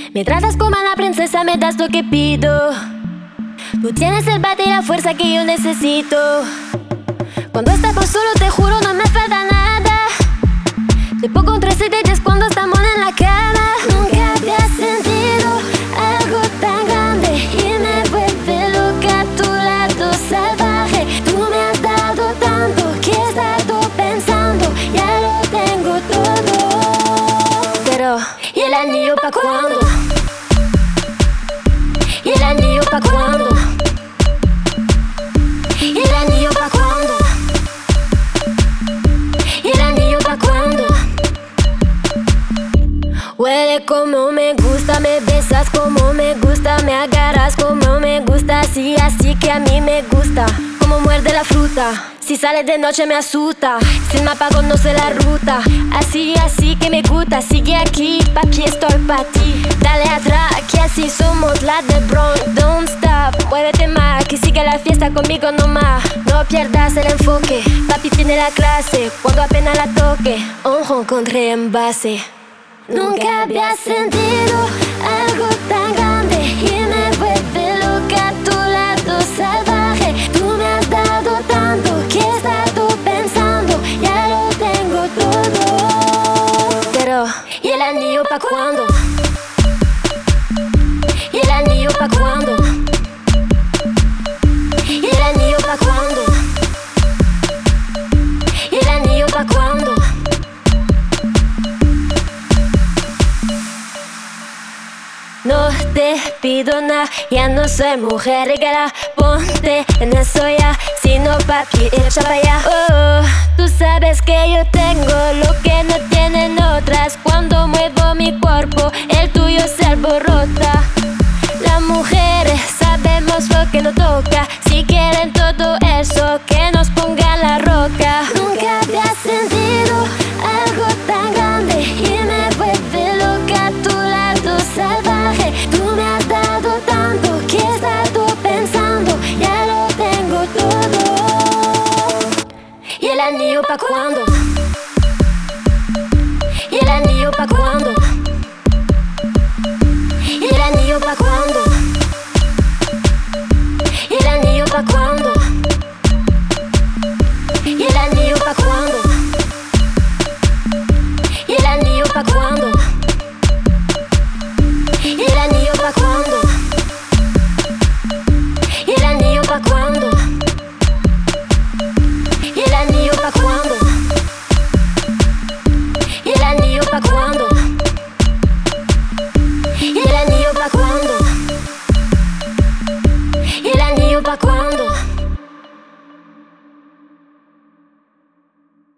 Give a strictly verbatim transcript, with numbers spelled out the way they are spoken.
Me tratas como a la princesa, me das lo que pido. Tú tienes el bate y la fuerza que yo necesito. Cuando estamos solo te juro no me falta nada. Te pongo un tres detalles cuando estamos en la cama. Nunca había sentido algo tan grande y me vuelve loca a tu lado salvaje. Tú me has dado tanto que he estado pensando, ya lo tengo todo. Pero, ¿y el anillo pa' cuándo? ¿Y el anillo pa' cuándo? ¿Y el anillo pa' cuándo? ¿Y el anillo pa' cuándo? Huele como me gusta, me besas como me gusta, me agarras como me gusta, así, así que a mí me gusta. Como muerde la fruta, si sale de noche me asusta, sin mapa conoce la ruta, así, así que me gusta. Sigue aquí, pa' aquí estoy pa' ti. Dale atrás, que así somos la de Bronx. Don't stop, muévete más, que siga la fiesta conmigo nomás. No pierdas el enfoque, papi tiene la clase, cuando apenas la toque, un rencontré en base. Nunca había sentido algo tan grande y me vuelve loca a tu lado salvaje. Tú me has dado tanto que he estado pensando, ya lo tengo todo. Pero, ¿y el anillo pa' cuándo? ¿Y el anillo pa' cuándo? ¿Y el anillo pa' cuándo? ¿Y el anillo pa' cuándo? No te pido nada, ya no soy mujer regala. Ponte en eso ya, si no papi, echa pa' allá. Oh, tú sabes que yo tengo lo que no tienen otras. Cuando muevo mi cuerpo, el tuyo se alborota. Las mujeres sabemos lo que nos toca. Si quieren todo eso, que nos pongan la roca. Nunca había sentido algo tan grande y me vuelve loca a tu lado salvaje. Tú me has dado tanto que he estado pensando, ya lo tengo todo. ¿Y el anillo pa' cuándo? ¿Y el anillo pa' cuándo? ¿Y el anillo pa' cuándo? ¿Y el anillo pa' cuándo? ¿Y el anillo